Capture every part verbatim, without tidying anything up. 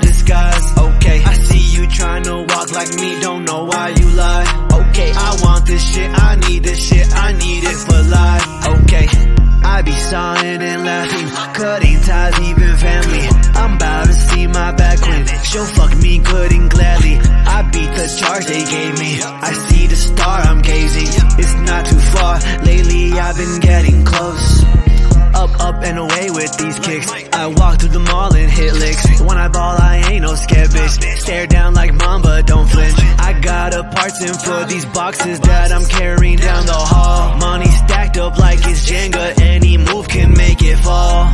disguise. Okay, I see you trying to walk like me, don't know why you lie. Okay, I want this shit, I need this shit, I need it for life. Okay, I be sawing and laughing, cutting ties, even family. I'm about to see my back when she'll fuck me good and gladly. I beat the charge they gave me, I see the star I'm gazing. It's not too far, lately I've been getting close. Up, up and away with these kicks. I walk through the mall and hit licks. When I ball, I ain't no scared bitch. Stare down like Mamba, don't flinch. I got a parts in for these boxes that I'm carrying down the hall. Money stacked up like it's Jenga, any move can make it fall.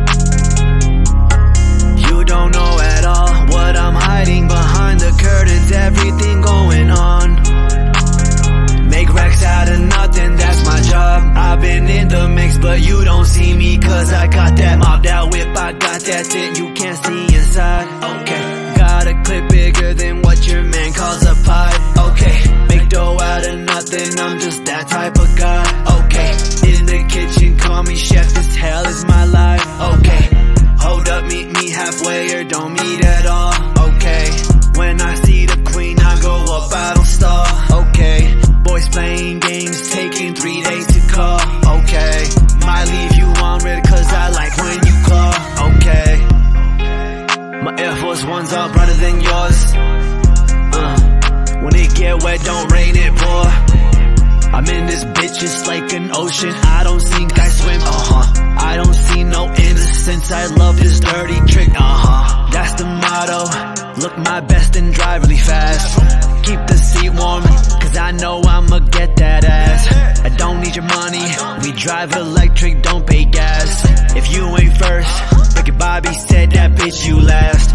You don't know at all what I'm hiding behind the curtains, everything going on. Make racks out of nothing, that's my job. I've been in the mix, but you don't see me, cause I got that mobbed out whip. I got that tit you can't see inside. Okay, got a clip bigger than what your man calls a pie. Okay, make dough out of nothing, I'm just that type of guy. Okay, in the kitchen, call me chef, this hell is my life. Okay, hold up, meet me halfway or don't meet at all. Okay, when I see the queen, I go up, I don't stall. Okay, boys playing games, taking three days to call. Okay, might leave you on red cause I like when you claw. Okay, my Air Force Ones are brighter than yours. uh, When it get wet, don't rain it, boy. I'm in this bitch, it's like an ocean, I don't sink, I swim. Uh-huh, I don't see no innocence, I love this dirty trick. Uh-huh, that's the motto, look my best and drive really fast. Keep the seat warm, cause I know I'ma get that ass. I don't need your money, we drive electric, don't pay gas. If you ain't first, like Bobby said, that bitch you last.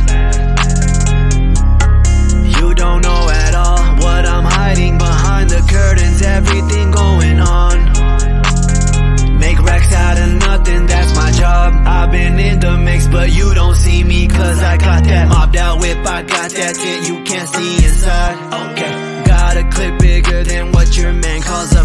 You don't know at all what I'm hiding behind the curtains, everything going on. Make racks out of nothing, that's my job. I've been in the mix, but you don't see me, cause I got that mobbed out whip. I got that tit you can't see inside. Okay, got a clip bigger than what your man calls a